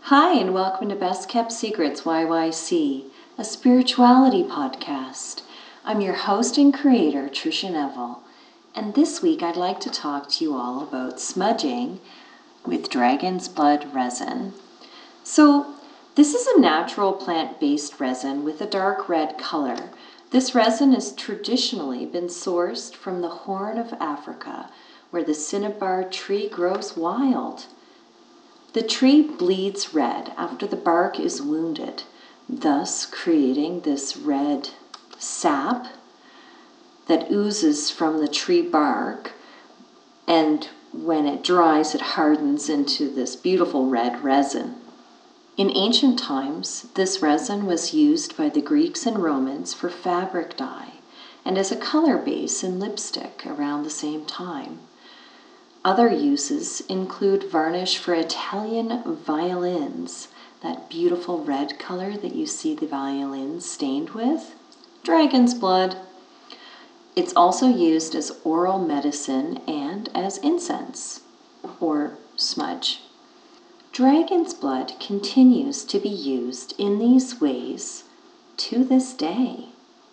Hi, and welcome to Best Kept Secrets YYC, a spirituality podcast. I'm your host and creator, Trisha Neville, and this week I'd like to talk to you all about smudging with dragon's blood resin. So, this is a natural plant-based resin with a dark red color. This resin has traditionally been sourced from the Horn of Africa, where the cinnabar tree grows wild. The tree bleeds red after the bark is wounded, thus creating this red sap that oozes from the tree bark, and when it dries, it hardens into this beautiful red resin. In ancient times, this resin was used by the Greeks and Romans for fabric dye and as a color base in lipstick around the same time. Other uses include varnish for Italian violins, that beautiful red color that you see the violins stained with, dragon's blood. It's also used as oral medicine and as incense, or smudge. Dragon's blood continues to be used in these ways to this day.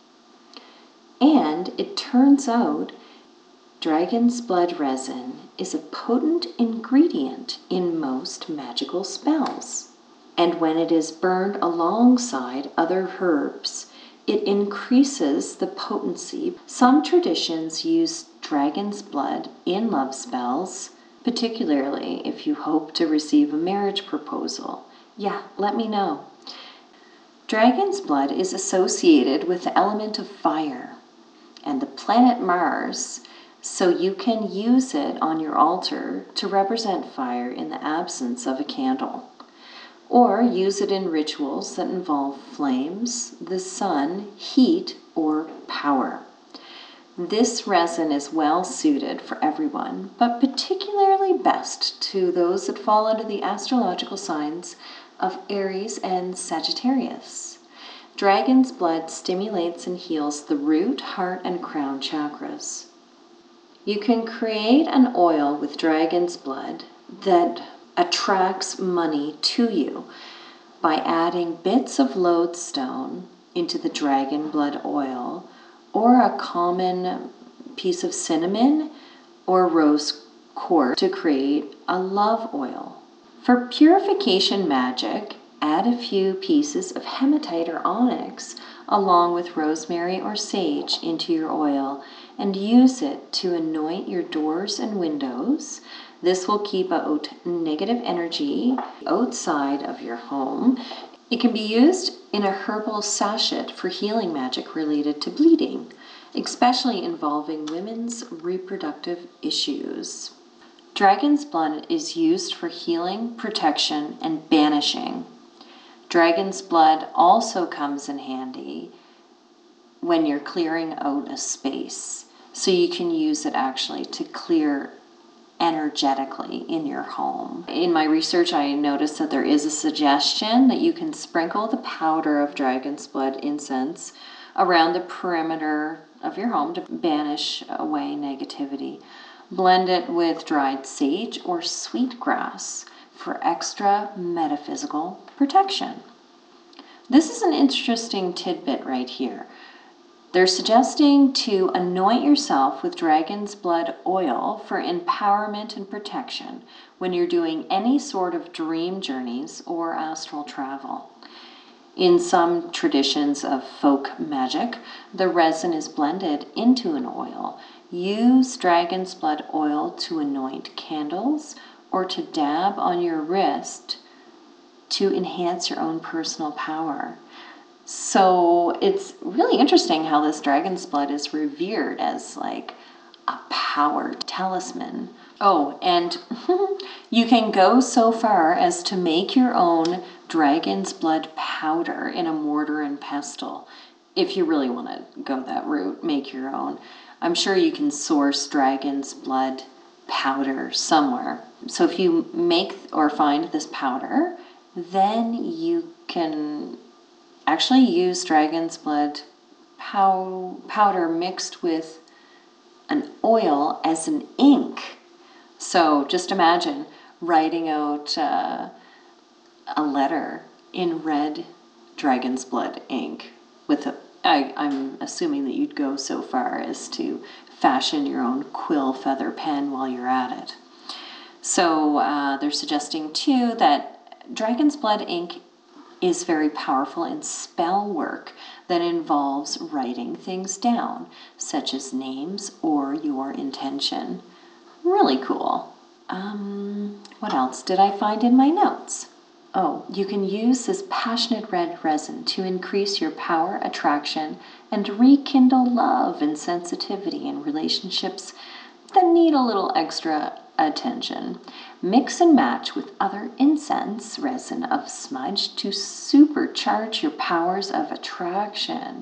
And it turns out dragon's blood resin is a potent ingredient in most magical spells. And when it is burned alongside other herbs, it increases the potency. Some traditions use dragon's blood in love spells, particularly if you hope to receive a marriage proposal. Yeah, let me know. Dragon's blood is associated with the element of fire and the planet Mars, so you can use it on your altar to represent fire in the absence of a candle. Or use it in rituals that involve flames, the sun, heat, or power. This resin is well suited for everyone, but particularly best to those that fall under the astrological signs of Aries and Sagittarius. Dragon's blood stimulates and heals the root, heart, and crown chakras. You can create an oil with dragon's blood that attracts money to you by adding bits of lodestone into the dragon blood oil, or a common piece of cinnamon or rose quartz to create a love oil. For purification magic, add a few pieces of hematite or onyx along with rosemary or sage into your oil and use it to anoint your doors and windows. This will keep out negative energy outside of your home. It can be used in a herbal sachet for healing magic related to bleeding, especially involving women's reproductive issues. Dragon's blood is used for healing, protection, and banishing. Dragon's blood also comes in handy when you're clearing out a space. So you can use it actually to clear energetically in your home. In my research, I noticed that there is a suggestion that you can sprinkle the powder of dragon's blood incense around the perimeter of your home to banish away negativity. Blend it with dried sage or sweetgrass for extra metaphysical protection. This is an interesting tidbit right here. They're suggesting to anoint yourself with dragon's blood oil for empowerment and protection when you're doing any sort of dream journeys or astral travel. In some traditions of folk magic, the resin is blended into an oil. Use dragon's blood oil to anoint candles or to dab on your wrist to enhance your own personal power. So it's really interesting how this dragon's blood is revered as like a power talisman. Oh, and you can go so far as to make your own dragon's blood powder in a mortar and pestle. If you really want to go that route, make your own. I'm sure you can source dragon's blood powder somewhere. So if you make or find this powder, then you can actually use dragon's blood powder mixed with an oil as an ink. So just imagine writing out a letter in red dragon's blood ink with I'm assuming that you'd go so far as to fashion your own quill feather pen while you're at it. So they're suggesting too that dragon's blood ink is very powerful in spell work that involves writing things down, such as names or your intention. Really cool. What else did I find in my notes? Oh, you can use this passionate red resin to increase your power, attraction, and rekindle love and sensitivity in relationships that need a little extra attention. Mix and match with other incense resin of smudge to supercharge your powers of attraction.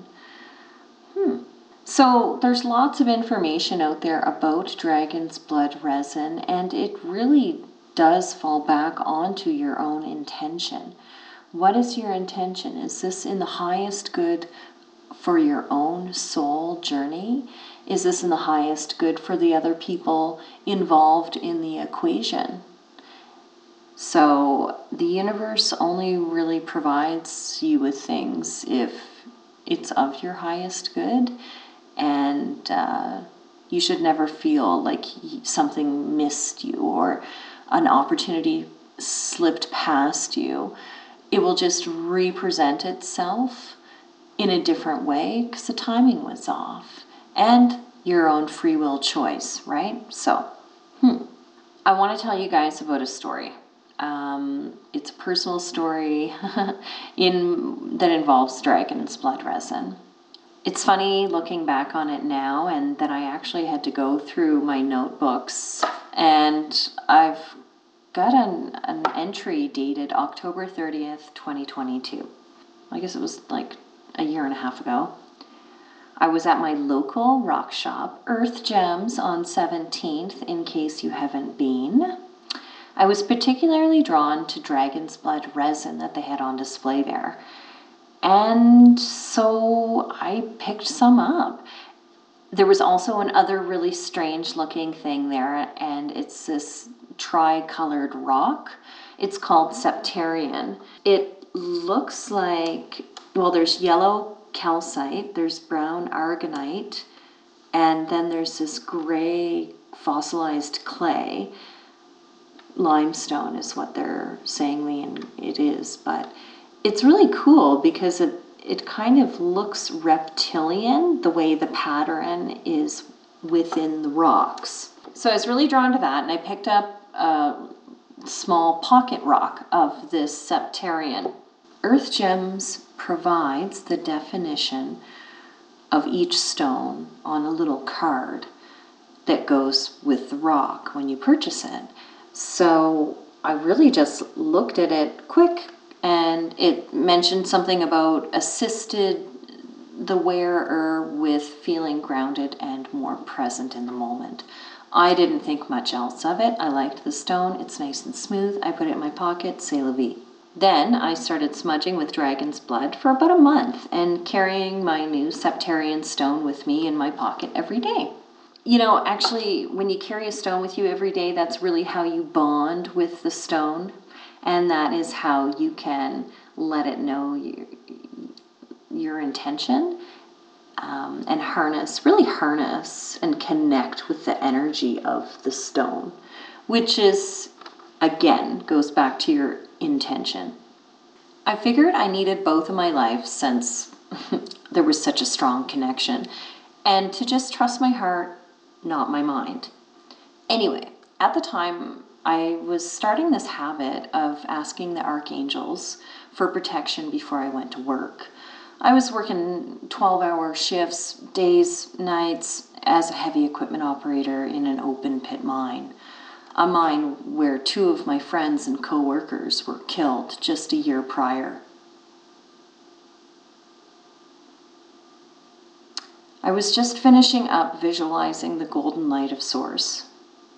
So there's lots of information out there about dragon's blood resin, and it really does fall back onto your own intention. What is your intention? Is this in the highest good for your own soul journey? Is this in the highest good for the other people involved in the equation? So the universe only really provides you with things if it's of your highest good, and you should never feel like something missed you or an opportunity slipped past you. It will just represent itself in a different way because the timing was off, and your own free will choice, right? So, I want to tell you guys about a story. It's a personal story that involves dragon's blood resin. It's funny looking back on it now, and that I actually had to go through my notebooks, and I've got an entry dated October 30th, 2022. I guess it was like a year and a half ago. I was at my local rock shop, Earth Gems, on 17th, in case you haven't been. I was particularly drawn to dragon's blood resin that they had on display there. And so I picked some up. There was also another really strange looking thing there, and it's this tri-colored rock. It's called Septarian. It looks like, well, there's yellow calcite, there's brown aragonite, and then there's this gray fossilized clay. Limestone is what they're saying it is, but it's really cool because it kind of looks reptilian, the way the pattern is within the rocks. So I was really drawn to that, and I picked up a small pocket rock of this Septarian. Earth Gems provides the definition of each stone on a little card that goes with the rock when you purchase it. So I really just looked at it quick, and it mentioned something about assisted the wearer with feeling grounded and more present in the moment. I didn't think much else of it. I liked the stone. It's nice and smooth. I put it in my pocket. C'est la vie. Then I started smudging with dragon's blood for about a month and carrying my new Septarian stone with me in my pocket every day. You know, actually, when you carry a stone with you every day, that's really how you bond with the stone. And that is how you can let it know your intention, and really harness and connect with the energy of the stone, which is, again, goes back to your intention. I figured I needed both in my life since there was such a strong connection, and to just trust my heart, not my mind. Anyway, at the time, I was starting this habit of asking the archangels for protection before I went to work. I was working 12-hour shifts, days, nights, as a heavy equipment operator in an open pit mine. A mine where 2 of my friends and co-workers were killed just a year prior. I was just finishing up visualizing the golden light of Source.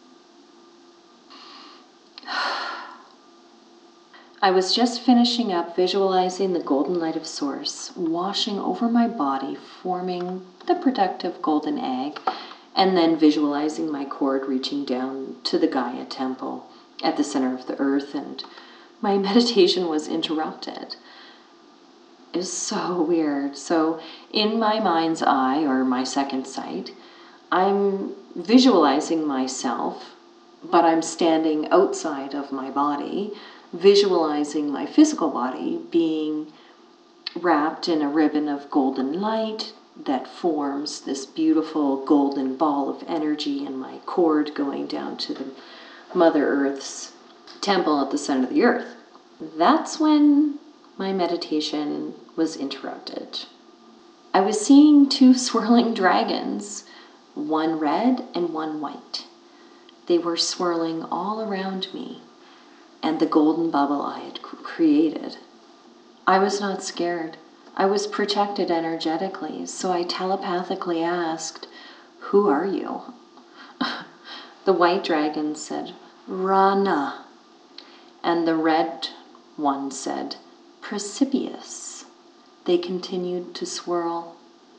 I was just finishing up visualizing the golden light of Source washing over my body, forming the protective golden egg, and then visualizing my cord reaching down to the Gaia temple at the center of the earth and my meditation was interrupted. It was so weird. So in my mind's eye, or my second sight, I'm visualizing myself, but I'm standing outside of my body, visualizing my physical body being wrapped in a ribbon of golden light that forms this beautiful golden ball of energy, and my cord going down to the Mother Earth's temple at the center of the earth. That's when my meditation was interrupted. I was seeing two swirling dragons, one red and one white. They were swirling all around me and the golden bubble I had created. I was not scared. I was protected energetically, so I telepathically asked, "Who are you?" The white dragon said, "Rana." And the red one said, "Precipitous." They continued to swirl.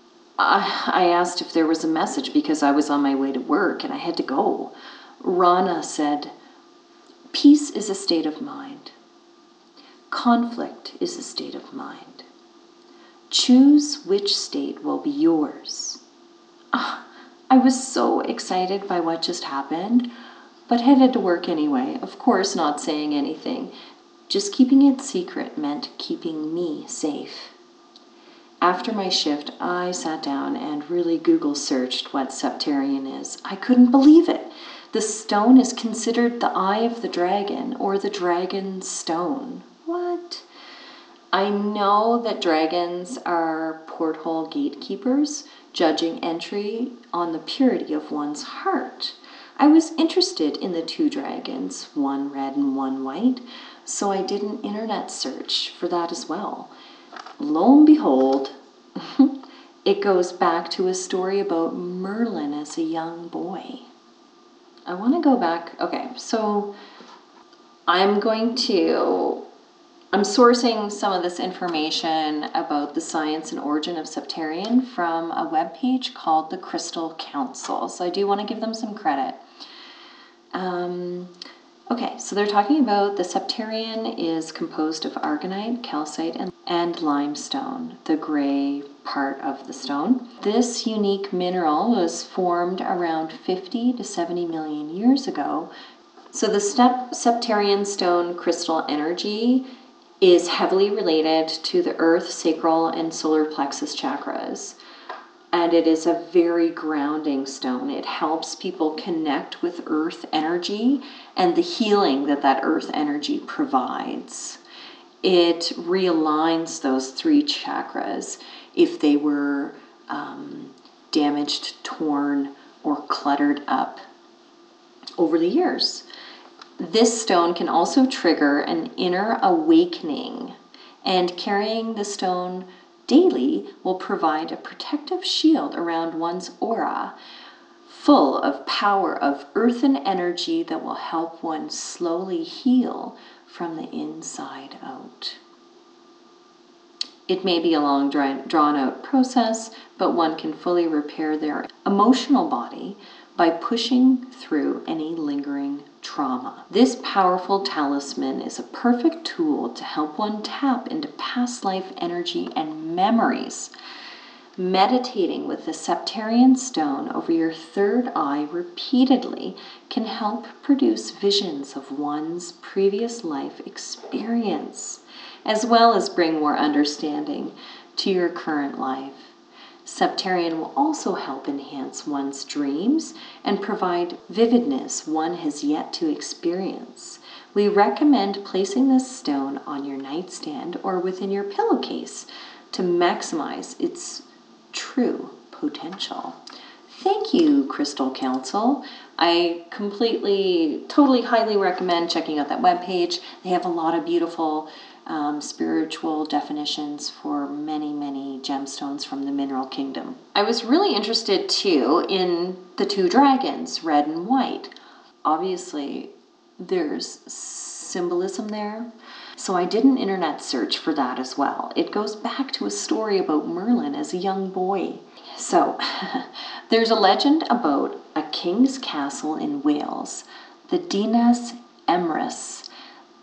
I asked if there was a message because I was on my way to work and I had to go. Rana said, "Peace is a state of mind. Conflict is a state of mind. Choose which state will be yours." I was so excited by what just happened, but headed to work anyway, of course not saying anything. Just keeping it secret meant keeping me safe. After my shift, I sat down and really Google searched what Septarian is. I couldn't believe it. The stone is considered the eye of the dragon, or the dragon's stone. What? I know that dragons are porthole gatekeepers, judging entry on the purity of one's heart. I was interested in the two dragons, one red and one white, so I did an internet search for that as well. Lo and behold, it goes back to a story about Merlin as a young boy. I want to go back. Okay, so I'm sourcing some of this information about the science and origin of Septarian from a webpage called the Crystal Council. So I do want to give them some credit. Okay, so they're talking about the Septarian is composed of aragonite, calcite, and limestone, the gray part of the stone. This unique mineral was formed around 50 to 70 million years ago. So the Septarian stone crystal energy is heavily related to the earth, sacral, and solar plexus chakras. And it is a very grounding stone. It helps people connect with earth energy and the healing that earth energy provides. It realigns those three chakras if they were damaged, torn, or cluttered up over the years. This stone can also trigger an inner awakening, and carrying the stone daily will provide a protective shield around one's aura, full of power of earthen energy that will help one slowly heal from the inside out. It may be a long, drawn-out process, but one can fully repair their emotional body by pushing through any lingering trauma. This powerful talisman is a perfect tool to help one tap into past life energy and memories. Meditating with the Septarian stone over your third eye repeatedly can help produce visions of one's previous life experience, as well as bring more understanding to your current life. Septarian will also help enhance one's dreams and provide vividness one has yet to experience. We recommend placing this stone on your nightstand or within your pillowcase to maximize its true potential. Thank you, Crystal Council. I totally highly recommend checking out that webpage. They have a lot of beautiful spiritual definitions for many, many gemstones from the mineral kingdom. I was really interested too in the two dragons, red and white. Obviously, there's symbolism there. So I did an internet search for that as well. It goes back to a story about Merlin as a young boy. So there's a legend about a king's castle in Wales, the Dinas Emrys,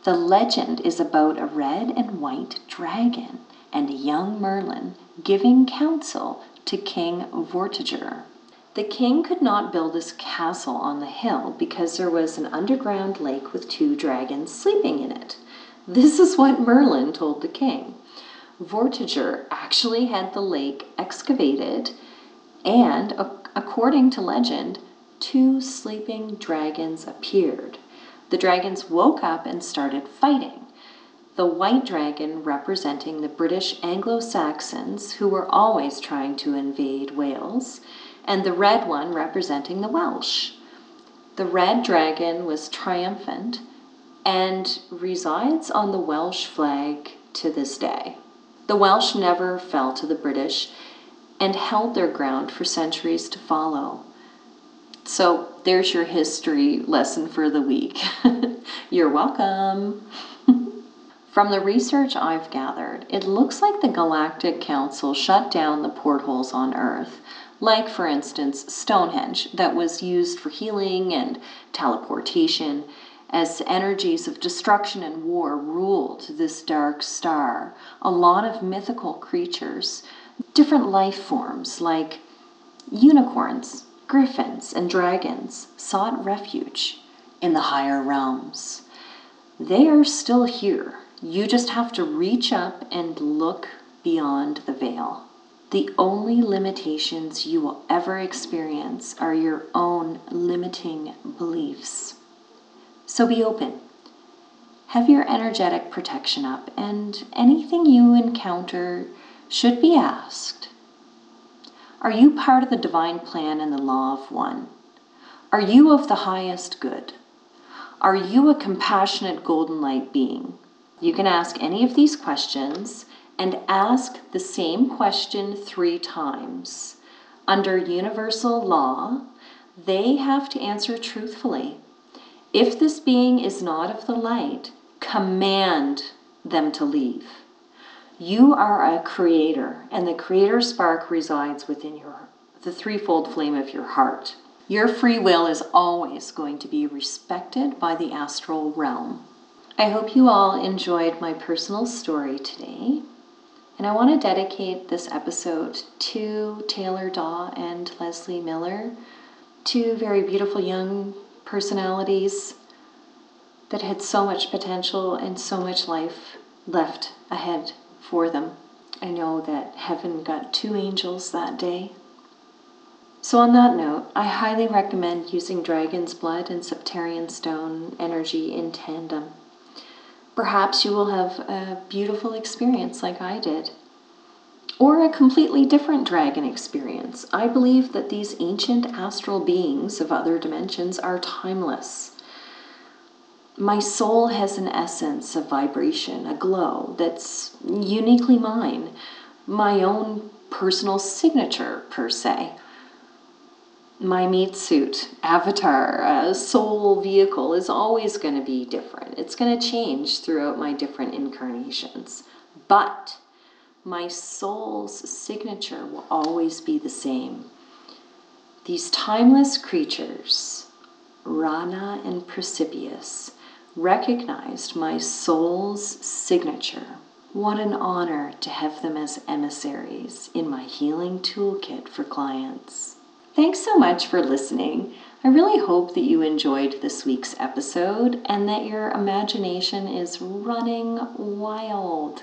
The legend is about a red and white dragon and a young Merlin giving counsel to King Vortigern. The king could not build his castle on the hill because there was an underground lake with 2 dragons sleeping in it. This is what Merlin told the king. Vortigern actually had the lake excavated, and according to legend, 2 sleeping dragons appeared. The dragons woke up and started fighting. The white dragon representing the British Anglo-Saxons who were always trying to invade Wales, and the red one representing the Welsh. The red dragon was triumphant and resides on the Welsh flag to this day. The Welsh never fell to the British and held their ground for centuries to follow. So there's your history lesson for the week. You're welcome. From the research I've gathered, it looks like the Galactic Council shut down the portholes on Earth, like, for instance, Stonehenge, that was used for healing and teleportation, as energies of destruction and war ruled this dark star. A lot of mythical creatures, different life forms like unicorns, griffins, and dragons sought refuge in the higher realms. They are still here. You just have to reach up and look beyond the veil. The only limitations you will ever experience are your own limiting beliefs. So be open. Have your energetic protection up, and anything you encounter should be asked. Are you part of the divine plan and the law of one? Are you of the highest good? Are you a compassionate golden light being? You can ask any of these questions and ask the same question 3 times. Under universal law, they have to answer truthfully. If this being is not of the light, command them to leave. You are a creator, and the creator spark resides within the threefold flame of your heart. Your free will is always going to be respected by the astral realm. I hope you all enjoyed my personal story today, and I want to dedicate this episode to Taylor Daw and Leslie Miller, 2 very beautiful young personalities that had so much potential and so much life left ahead for them. I know that heaven got 2 angels that day. So on that note, I highly recommend using Dragon's Blood and Septarian Stone energy in tandem. Perhaps you will have a beautiful experience like I did, or a completely different dragon experience. I believe that these ancient astral beings of other dimensions are timeless. My soul has an essence, a vibration, a glow that's uniquely mine, my own personal signature, per se. My meat suit, avatar, soul vehicle is always going to be different. It's going to change throughout my different incarnations. But my soul's signature will always be the same. These timeless creatures, Rana and Precipius, recognized my soul's signature. What an honor to have them as emissaries in my healing toolkit for clients. Thanks so much for listening. I really hope that you enjoyed this week's episode and that your imagination is running wild.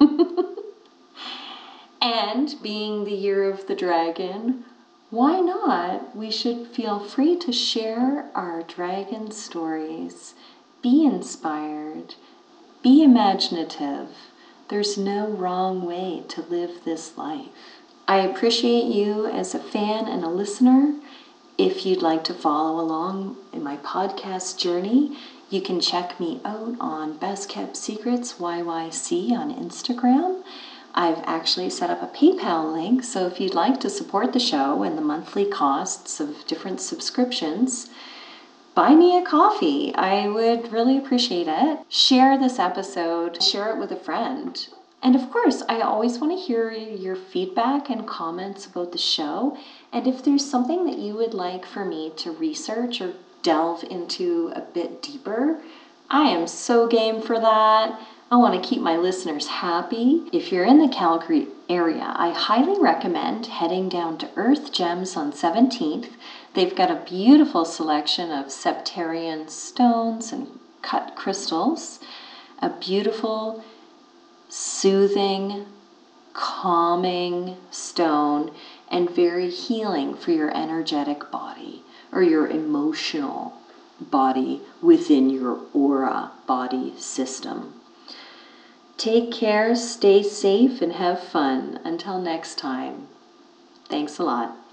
And being the year of the dragon, why not? We should feel free to share our dragon stories. Be inspired. Be imaginative. There's no wrong way to live this life. I appreciate you as a fan and a listener. If you'd like to follow along in my podcast journey, you can check me out on Best Kept Secrets YYC on Instagram. I've actually set up a PayPal link, so if you'd like to support the show and the monthly costs of different subscriptions, buy me a coffee. I would really appreciate it. Share this episode, share it with a friend. And of course, I always want to hear your feedback and comments about the show. And if there's something that you would like for me to research or delve into a bit deeper, I am so game for that. I want to keep my listeners happy. If you're in the Calgary area, I highly recommend heading down to Earth Gems on 17th. They've got a beautiful selection of septarian stones and cut crystals, a beautiful, soothing, calming stone, and very healing for your energetic body or your emotional body within your aura body system. Take care, stay safe, and have fun. Until next time. Thanks a lot.